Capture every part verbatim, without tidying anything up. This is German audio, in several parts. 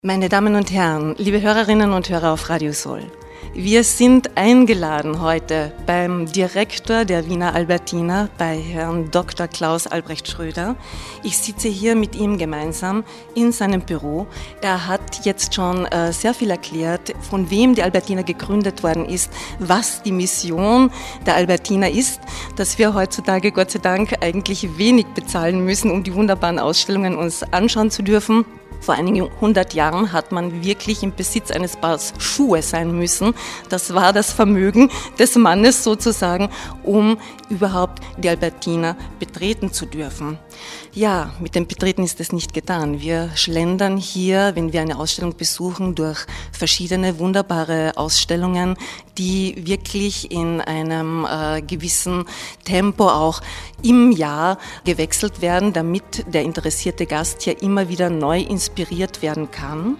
Meine Damen und Herren, liebe Hörerinnen und Hörer auf Radio Soul, wir sind eingeladen heute beim Direktor der Wiener Albertina, bei Herrn Doktor Klaus Albrecht Schröder. Ich sitze hier mit ihm gemeinsam in seinem Büro. Er hat jetzt schon äh, sehr viel erklärt, von wem die Albertina gegründet worden ist, was die Mission der Albertina ist, dass wir heutzutage Gott sei Dank eigentlich wenig bezahlen müssen, um die wunderbaren Ausstellungen uns anschauen zu dürfen. Vor einigen hundert Jahren hat man wirklich im Besitz eines Paars Schuhe sein müssen. Das war das Vermögen des Mannes sozusagen, um überhaupt die Albertina betreten zu dürfen. Ja, mit dem Betreten ist es nicht getan. Wir schlendern hier, wenn wir eine Ausstellung besuchen, durch verschiedene wunderbare Ausstellungen, die wirklich in einem äh, gewissen Tempo auch im Jahr gewechselt werden, damit der interessierte Gast hier immer wieder neu inspiriert werden kann.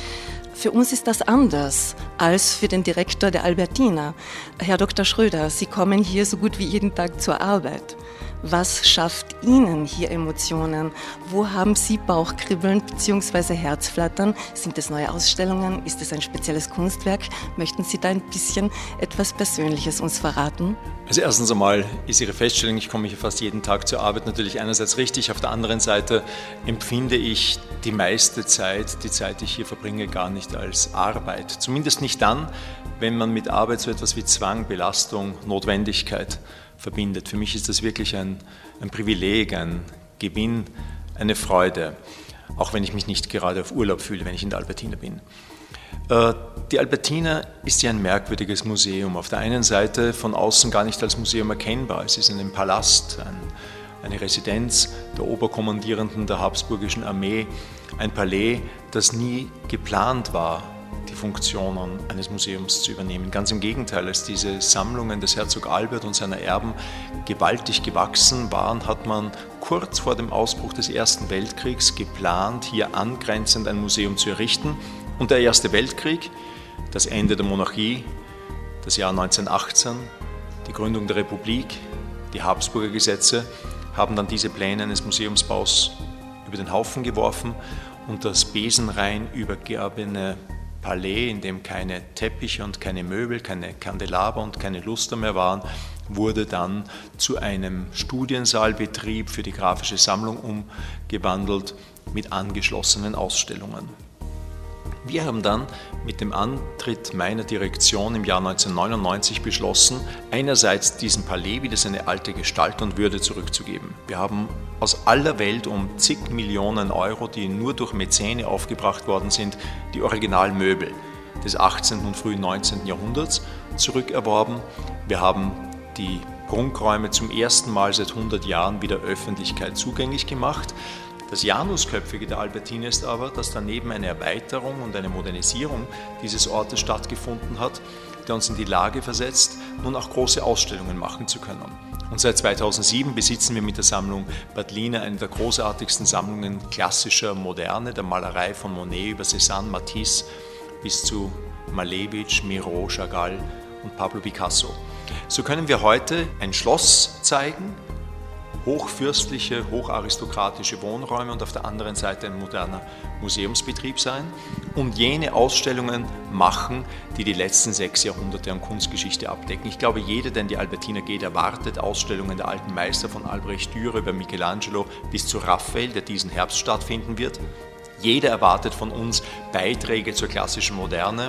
Für uns ist das anders als für den Direktor der Albertina. Herr Doktor Schröder, Sie kommen hier so gut wie jeden Tag zur Arbeit. Was schafft Ihnen hier Emotionen? Wo haben Sie Bauchkribbeln bzw. Herzflattern? Sind es neue Ausstellungen? Ist es ein spezielles Kunstwerk? Möchten Sie da ein bisschen etwas Persönliches uns verraten? Also erstens einmal ist Ihre Feststellung, ich komme hier fast jeden Tag zur Arbeit, natürlich einerseits richtig. Auf der anderen Seite empfinde ich die meiste Zeit, die Zeit, die ich hier verbringe, gar nicht als Arbeit. Zumindest nicht dann, wenn man mit Arbeit so etwas wie Zwang, Belastung, Notwendigkeit verbindet. Für mich ist das wirklich ein, ein Privileg, ein Gewinn, eine Freude, auch wenn ich mich nicht gerade auf Urlaub fühle, wenn ich in der Albertina bin. Äh, die Albertina ist ja ein merkwürdiges Museum. Auf der einen Seite von außen gar nicht als Museum erkennbar. Es ist ein Palast, ein, eine Residenz der Oberkommandierenden der Habsburgischen Armee, ein Palais, das nie geplant war, die Funktionen eines Museums zu übernehmen. Ganz im Gegenteil, als diese Sammlungen des Herzog Albert und seiner Erben gewaltig gewachsen waren, hat man kurz vor dem Ausbruch des Ersten Weltkriegs geplant, hier angrenzend ein Museum zu errichten. Und der Erste Weltkrieg, das Ende der Monarchie, das Jahr neunzehnhundertachtzehn, die Gründung der Republik, die Habsburger Gesetze, haben dann diese Pläne eines Museumsbaus über den Haufen geworfen und das besenrein übergebene Palais, in dem keine Teppiche und keine Möbel, keine Kandelaber und keine Luster mehr waren, wurde dann zu einem Studiensaalbetrieb für die grafische Sammlung umgewandelt mit angeschlossenen Ausstellungen. Wir haben dann mit dem Antritt meiner Direktion im Jahr neunzehnhundertneunundneunzig beschlossen, einerseits diesem Palais wieder seine alte Gestalt und Würde zurückzugeben. Wir haben aus aller Welt um zig Millionen Euro, die nur durch Mäzene aufgebracht worden sind, die Originalmöbel des achtzehnten und frühen neunzehnten Jahrhunderts zurückerworben. Wir haben die Prunkräume zum ersten Mal seit hundert Jahren wieder Öffentlichkeit zugänglich gemacht. Das Janusköpfige der Albertina ist aber, dass daneben eine Erweiterung und eine Modernisierung dieses Ortes stattgefunden hat, der uns in die Lage versetzt, nun auch große Ausstellungen machen zu können. Und seit zweitausendsieben besitzen wir mit der Sammlung Badlina eine der großartigsten Sammlungen klassischer Moderne, der Malerei von Monet über Cézanne, Matisse bis zu Malevich, Miro, Chagall und Pablo Picasso. So können wir heute ein Schloss zeigen, hochfürstliche, hocharistokratische Wohnräume und auf der anderen Seite ein moderner Museumsbetrieb sein und jene Ausstellungen machen, die die letzten sechs Jahrhunderte an Kunstgeschichte abdecken. Ich glaube, jeder, der in die Albertina geht, erwartet Ausstellungen der alten Meister von Albrecht Dürer über Michelangelo bis zu Raphael, der diesen Herbst stattfinden wird. Jeder erwartet von uns Beiträge zur klassischen Moderne.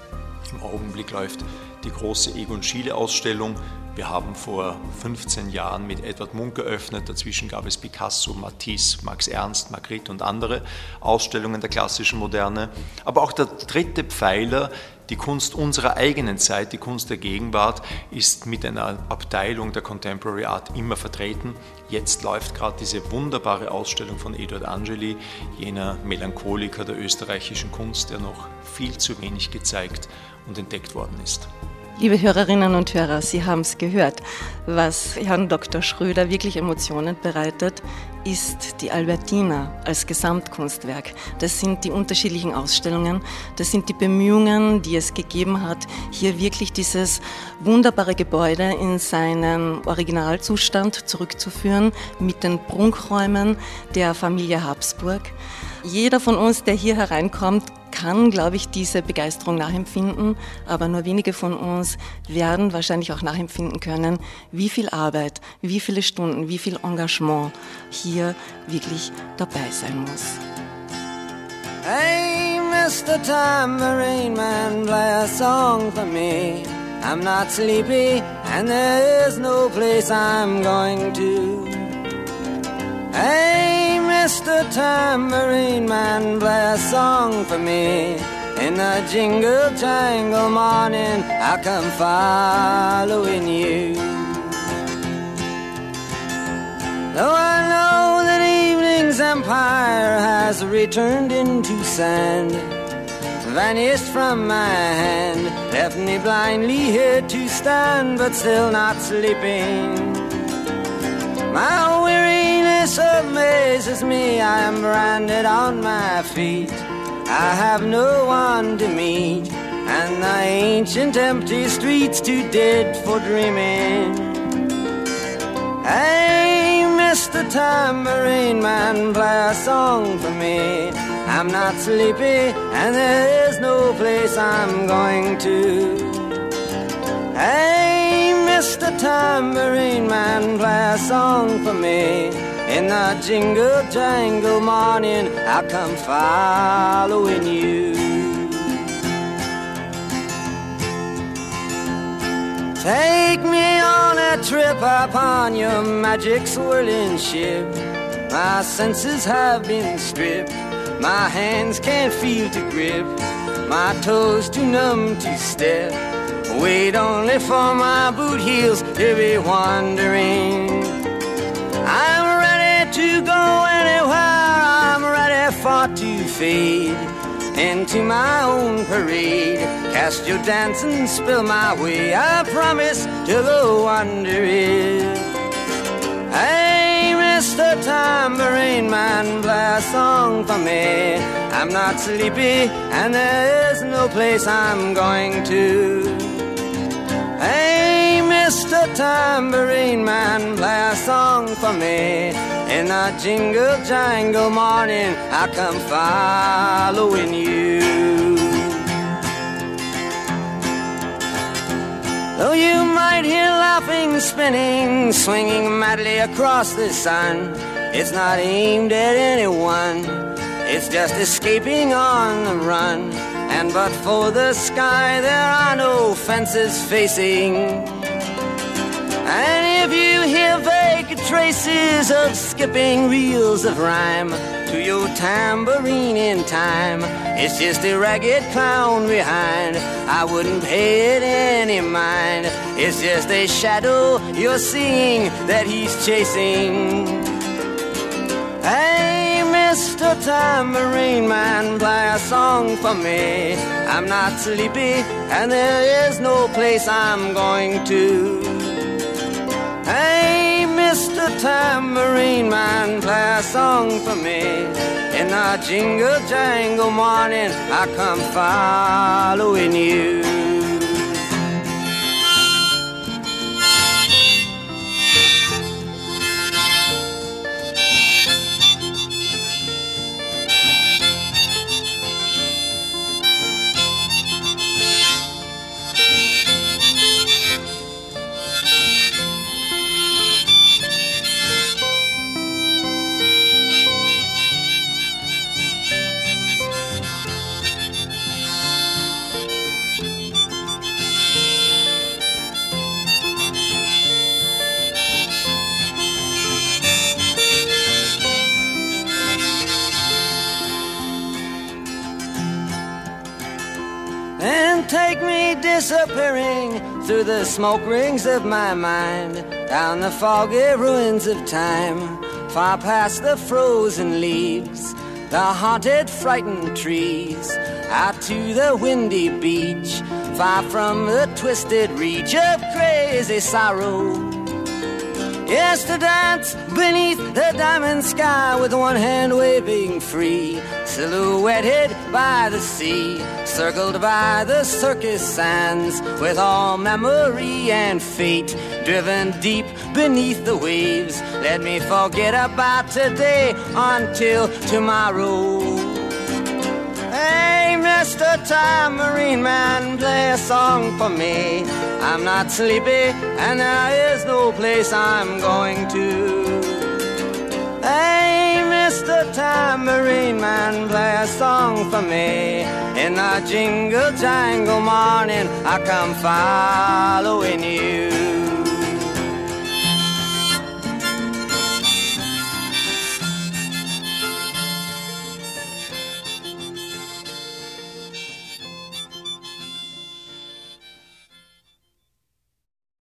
Im Augenblick läuft die große Egon Schiele-Ausstellung. Wir haben vor fünfzehn Jahren mit Edward Munch geöffnet, dazwischen gab es Picasso, Matisse, Max Ernst, Magritte und andere Ausstellungen der klassischen Moderne. Aber auch der dritte Pfeiler, die Kunst unserer eigenen Zeit, die Kunst der Gegenwart, ist mit einer Abteilung der Contemporary Art immer vertreten. Jetzt läuft gerade diese wunderbare Ausstellung von Eduard Angeli, jener Melancholiker der österreichischen Kunst, der noch viel zu wenig gezeigt und entdeckt worden ist. Liebe Hörerinnen und Hörer, Sie haben es gehört. Was Herrn Doktor Schröder wirklich Emotionen bereitet, ist die Albertina als Gesamtkunstwerk. Das sind die unterschiedlichen Ausstellungen, das sind die Bemühungen, die es gegeben hat, hier wirklich dieses wunderbare Gebäude in seinen Originalzustand zurückzuführen mit den Prunkräumen der Familie Habsburg. Jeder von uns, der hier hereinkommt, kann, glaube ich, diese Begeisterung nachempfinden, aber nur wenige von uns werden wahrscheinlich auch nachempfinden können, wie viel Arbeit, wie viele Stunden, wie viel Engagement hier wirklich dabei sein muss. Hey, Mister Tambourine Man, play a song for me. I'm not sleepy and there is no place I'm going to. Hey, Mister Tambourine Man, play a song for me. In the jingle jangle morning, I'll come following you. Though I know that evening's empire has returned into sand, vanished from my hand, left me blindly here to stand, but still not sleeping. My weariness amazes me, I am branded on my feet. I have no one to meet, and the ancient empty streets too dead for dreaming. Hey, Mister Tambourine Man, play a song for me. I'm not sleepy and there is no place I'm going to. Hey, Mister Tambourine Man, play a song for me. In the jingle jangle morning, I'll come following you. Take me on a trip upon your magic swirling ship. My senses have been stripped, my hands can't feel to grip, my toes too numb to step. Wait only for my boot heels to be wandering. I'm ready to go anywhere, I'm ready for to fade into my own parade. Cast your dance and spill my way, I promise to go under it. Hey, Mister Tambourine Man, play a song for me. I'm not sleepy and there is no place I'm going to. Hey, Mister Tambourine Man, play a song for me. In the jingle jangle morning, I come following you. Though you might hear laughing, spinning, swinging madly across the sun, it's not aimed at anyone, it's just escaping on the run. And but for the sky, there are no fences facing. And if you hear vague traces of skipping reels of rhyme to your tambourine in time, it's just a ragged clown behind. I wouldn't pay it any mind. It's just a shadow you're seeing that he's chasing. Hey, Mister Tambourine Man, play a song for me. I'm not sleepy and there is no place I'm going to. Hey, Mister Tambourine Man, play a song for me. In the jingle jangle morning, I come following you. Take me disappearing through the smoke rings of my mind, down the foggy ruins of time, far past the frozen leaves, the haunted, frightened trees, out to the windy beach, far from the twisted reach of crazy sorrow. Yes, to dance beneath the diamond sky with one hand waving free, silhouetted by the sea, circled by the circus sands, with all memory and fate driven deep beneath the waves. Let me forget about today until tomorrow. Hey, tambourine man, play a song for me. I'm not sleepy and there is no place I'm going to. Hey, Mister Tambourine Man, play a song for me. In the jingle jangle morning, I come following you.